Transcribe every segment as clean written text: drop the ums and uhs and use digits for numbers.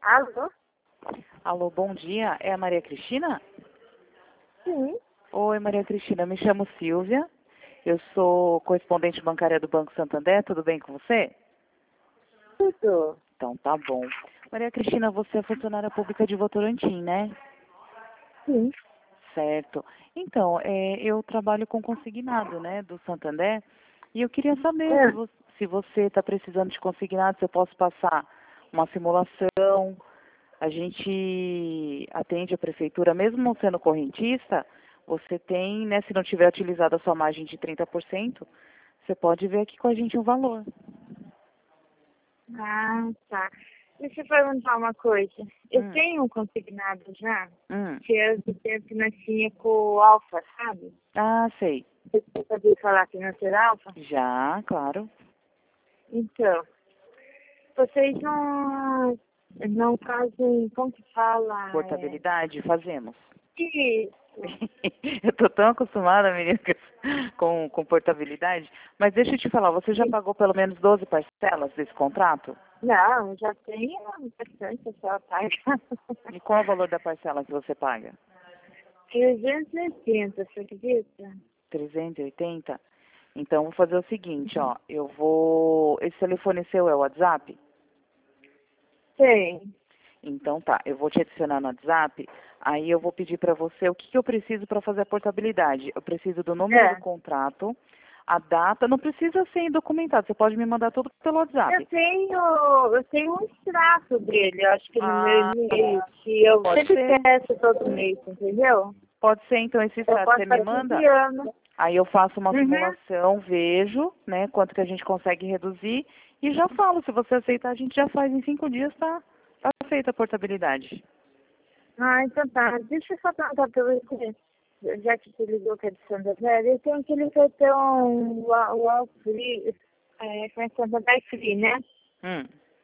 Alô? Alô, bom dia. É a Maria Cristina? Sim. Oi, Maria Cristina. Me chamo Silvia. Eu sou correspondente bancária do Banco Santander. Tudo bem com você? Tudo. Então, tá bom. Maria Cristina, você é funcionária pública de Votorantim, né? Sim. Certo. Então, eu trabalho com consignado, né, do Santander. E eu queria saber É. se você está precisando de consignado, se eu posso passar uma simulação. A gente atende a prefeitura, mesmo não sendo correntista, você tem, né, se não tiver utilizado a sua margem de 30%, você pode ver aqui com a gente o valor. Ah, tá. Deixa eu perguntar uma coisa. Eu Hum, tenho um consignado já, hum. que eu tenho financinha com o Alfa, sabe? Ah, sei. Você sabia falar financeira Alfa? Já, claro. Então, vocês não fazem, como que fala? Portabilidade, fazemos. Isso. Eu tô tão acostumada, menina, com portabilidade. Mas deixa eu te falar, você já pagou pelo menos 12 parcelas desse contrato? Não, já tenho bastante só paga. E qual é o valor da parcela que você paga? 380, você acredita? 380? Então, vou fazer o seguinte, ó. Esse telefone seu é o WhatsApp? Tem. Então, tá. Eu vou te adicionar no WhatsApp. Aí eu vou pedir para você o que eu preciso para fazer a portabilidade. Eu preciso do número do É. contrato, a data. Não precisa ser documentado. Você pode me mandar tudo pelo WhatsApp. Eu tenho um extrato dele, eu acho que no meu Ah, e-mail, que eu pode sempre ser. peço todo mês, entendeu? Pode ser, então, esse Eu extrato. posso Você me estar manda? enviando. Aí eu faço uma Uhum. simulação, vejo, né, quanto que a gente consegue reduzir e já falo. Se você aceitar, a gente já faz em 5 dias, tá feita a portabilidade. Ah, então tá. Deixa eu só perguntar pra você, já que você ligou que é de Santa Velha, eu tenho aquele cartão Wall Free, com a Santa Velha Free, né? Hum.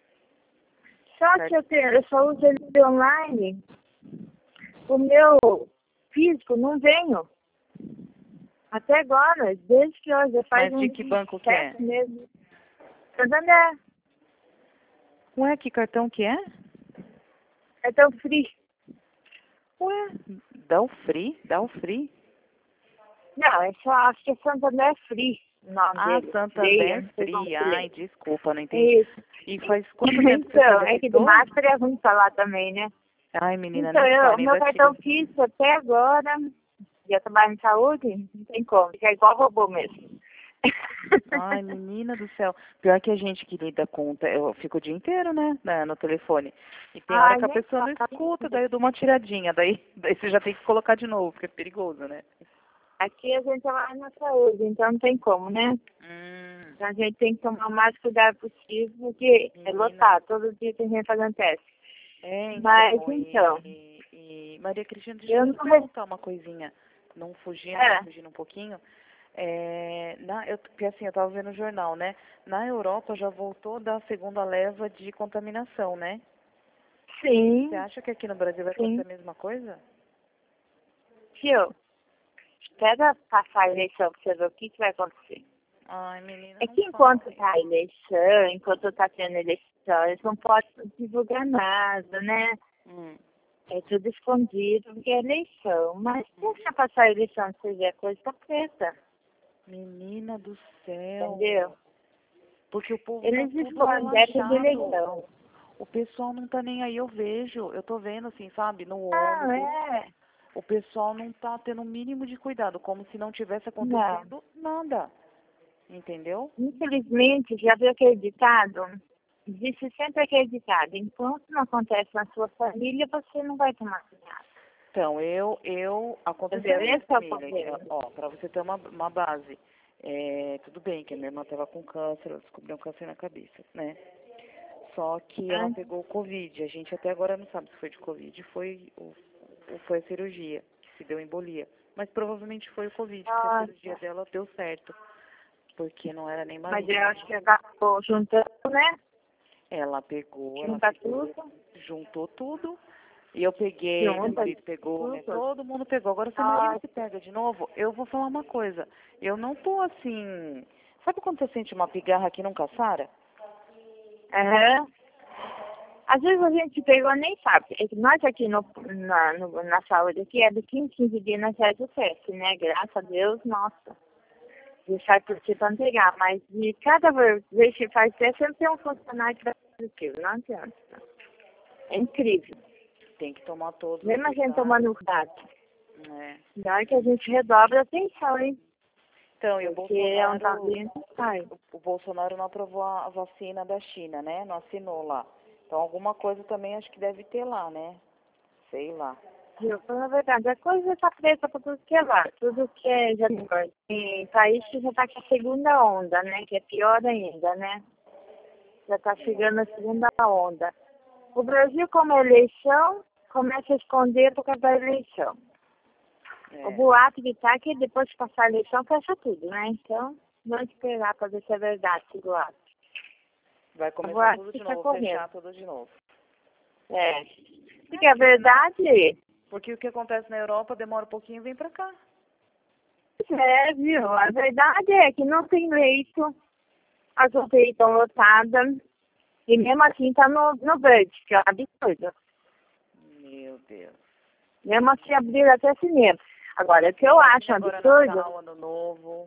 Só Certo. que eu só uso ele online, o meu físico não venho. Até agora, desde que hoje, já faz Mas de uns que banco que é? 7 meses. Santander, Ué, que cartão que é? é tão free. Ué, dá o free? Dá o free? Não, é só, acho que é Santander Free o nome Ah, dele. Free, eu Santander não sei como Free. que lê. Ai, desculpa, não entendi. Isso. E faz quanto tempo que você Então, é que de solicitou? máscara é ruim falar também, né? Ai, menina, Então, nem o fala, meu ainda cartão tira. físico até agora, já trabalho em saúde, não tem como, fica igual robô mesmo. Ai, menina do céu. Pior que a gente que lida com. Eu fico o dia inteiro, né? No telefone. E tem hora Ai, que a nem pessoa não fala. escuta, daí eu dou uma tiradinha. Daí você já tem que colocar de novo, porque é perigoso, né? Aqui a gente trabalha na saúde, então não tem como, né? Hum, Então a gente tem que tomar o mais cuidado possível, porque é menina. lotado, todo dia tem gente fazendo teste. É, Mas então. então, Maria Cristina, deixa eu eu não te re- perguntar uma coisinha. Não fugindo, mas é, fugindo um pouquinho. Porque assim, eu tava vendo o jornal, né? Na Europa já voltou da segunda leva de contaminação, né? Você sim, acha que aqui no Brasil vai acontecer sim. a mesma coisa? Tio, espera passar a eleição pra você ver o que vai acontecer. Ai, menina, É não que fala enquanto isso. tá a eleição, enquanto tá tendo eleição, eles não podem divulgar nada, né? Hum. É tudo escondido, porque é eleição. Mas deixa passar a eleição, você vê a coisa tá preta, Menina do céu. entendeu? Porque o povo tá Eles tudo escondem época de relaxado. eleição. O pessoal não tá nem aí, eu tô vendo assim, sabe, no Ah, ônibus. é? O pessoal não tá tendo o mínimo de cuidado, como se não tivesse Não. acontecendo nada. Entendeu? Infelizmente, já viu aquele ditado? Existe sempre aquele ditado. Enquanto não acontece na sua família, você não vai tomar cuidado. Então, aconteceu Entendeu? na minha Esse é o família, problema. ó, pra você ter uma base. Tudo bem que a minha irmã tava com câncer, ela descobriu um câncer na cabeça, né? Só que ela Né? pegou o Covid. A gente até agora não sabe se foi de Covid ou foi a cirurgia, que se deu embolia. Mas provavelmente foi o Covid, porque a cirurgia Nossa. dela deu certo. Porque não era nem Mas eu maligna. acho que acabou juntando, né? Ela Junta pegou, tudo. juntou tudo. E eu peguei, meu Junta marido pegou, né? tudo. Todo mundo pegou. Agora, se o marido se Nossa. pega de novo, eu vou falar uma coisa. Eu não tô assim. Sabe quando você sente uma pigarra que nunca sara? Aham. Às vezes a gente pegou nem sabe. É que nós aqui na saúde aqui é de 15 em 15 dias nós faz o teste, né? Graças a Deus, nossa. E sai por si para pegar. Mas de cada vez que faz teste, sempre tem um funcionário que vai fazer aquilo. Não adianta. É incrível. Tem que tomar todos Mesmo os a gente cuidados. tomando cuidado. É. Na hora que a gente redobra a atenção, hein? Então, e o Porque é um Bolsonaro, talento, sai. o Bolsonaro não aprovou a vacina da China, né? Não assinou lá. Então, alguma coisa também acho que deve ter lá, né? Sei lá. Viu? Na verdade, a coisa está preta para tudo que é lá. Tudo que é já tem país que já está com a segunda onda, né? Que é pior ainda, né? Já está chegando a segunda onda. O Brasil, como é eleição, começa a esconder por causa da eleição. É. O boato que está que depois de passar a eleição fecha tudo, né? Então, vamos esperar para ver se é verdade esse boato. Vai começar Agora, tudo de fica novo, correndo. fechar tudo de novo. É. Porque a verdade Porque o que acontece na Europa demora um pouquinho e vem pra cá. é, viu? A verdade é que não tem leito, as UTI estão lotadas, e mesmo assim está no verde, que é um absurdo. Meu Deus. Mesmo assim abriram até cinema. Agora, o que eu acho um Agora absurdo, Natal, Ano Novo.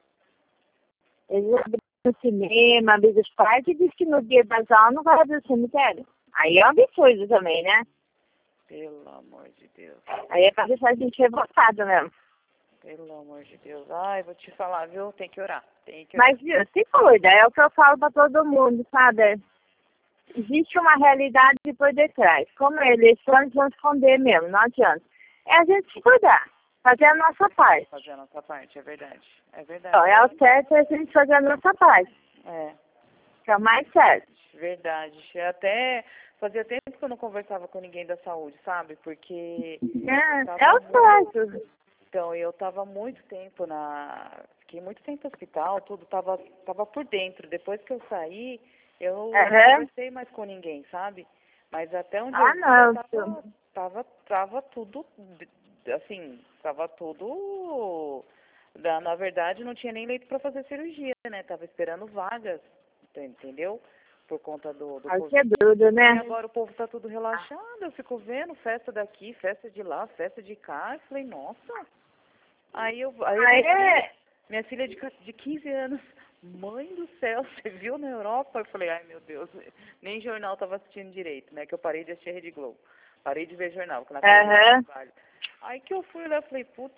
eles abriram o cinema, abriram os parques e dizem que no dia das aulas não vai abrir o cemitério. Aí é um absurdo também, né? Pelo amor de Deus. Aí é para deixar a gente revoltada mesmo. Pelo amor de Deus. Ai, vou te falar, viu? Tem que orar. Tem que orar. Mas, viu, se cuida, é o que eu falo para todo mundo, sabe? Existe uma realidade por detrás. Como é eleição, eles vão esconder mesmo, não adianta. É a gente se cuidar, fazer a nossa parte. Fazer a nossa parte, é verdade. É verdade. Então, é o certo a gente fazer a nossa parte, É, que é o mais certo. verdade. Até fazia tempo que eu não conversava com ninguém da saúde, sabe? Porque É o certo. então, eu tava muito tempo fiquei muito tempo no hospital, tudo tava por dentro. Depois que eu saí, eu não conversei mais com ninguém, sabe? Mas até onde eu tava tudo, assim, tava tudo, na verdade não tinha nem leito para fazer cirurgia, né? Tava esperando vagas, entendeu? Por conta do Covid. É tudo, né? E agora o povo tá tudo relaxado, eu fico vendo festa daqui, festa de lá, festa de cá, eu falei, nossa. Aí minha filha de 15 anos, mãe do céu, você viu na Europa? Eu falei, ai meu Deus, nem jornal tava assistindo direito, né? Que eu parei de assistir a Rede Globo. Parei de ver jornal, que na casa do trabalho. Aí que eu fui lá, eu falei, putz,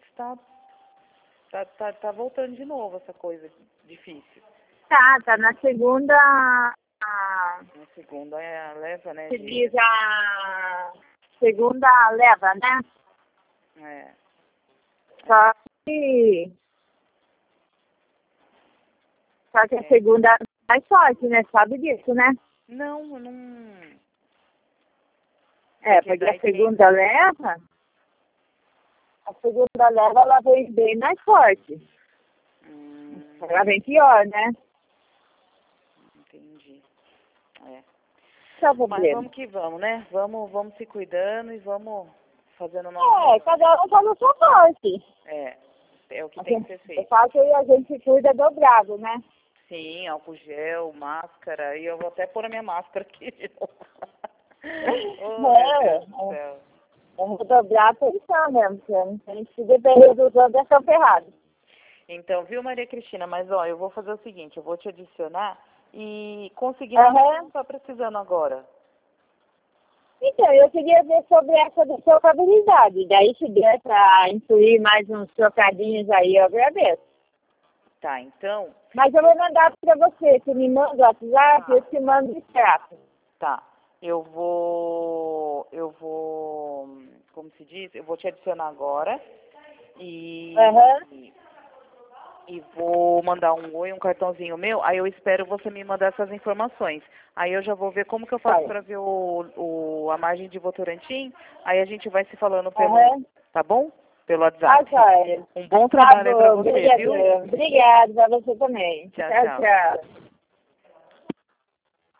tá voltando de novo essa coisa difícil. Tá na segunda. Na segunda é a leva, né? Se diz a segunda leva, né? É. Só que a segunda é mais forte, né? Sabe disso, né? Não, eu não. Porque a segunda leva, ela vem bem mais forte. Ela vem pior, né? Entendi. É. Mas vamos que vamos, né? Vamos se cuidando e vamos fazendo o nosso... cada um faz a sua parte. É o que tem que ser feito. Eu falo que a gente cuida dobrado, né? Sim, álcool gel, máscara, e eu vou até pôr a minha máscara aqui de novo. Meu Deus do céu. Vamos dobrar a atenção mesmo, porque a gente se depender dos outros é só ferrado. Então, viu, Maria Cristina? Mas, ó, eu vou fazer o seguinte, eu vou te adicionar e conseguir o que você tá precisando agora. Então, eu queria ver sobre essa da sua contabilidade. Daí, se der para incluir mais uns trocadinhos aí, eu agradeço. Tá, então... Mas eu vou mandar para você. Você me manda o WhatsApp, eu te mando o extrato. Tá. Eu vou, como se diz? Eu vou te adicionar agora e vou mandar um oi, um cartãozinho meu, aí eu espero você me mandar essas informações. Aí eu já vou ver como que eu faço para ver a margem de Votorantim, aí a gente vai se falando tá bom? Pelo WhatsApp. Um bom trabalho aí pra você, viu? Obrigada, pra você também. Tchau.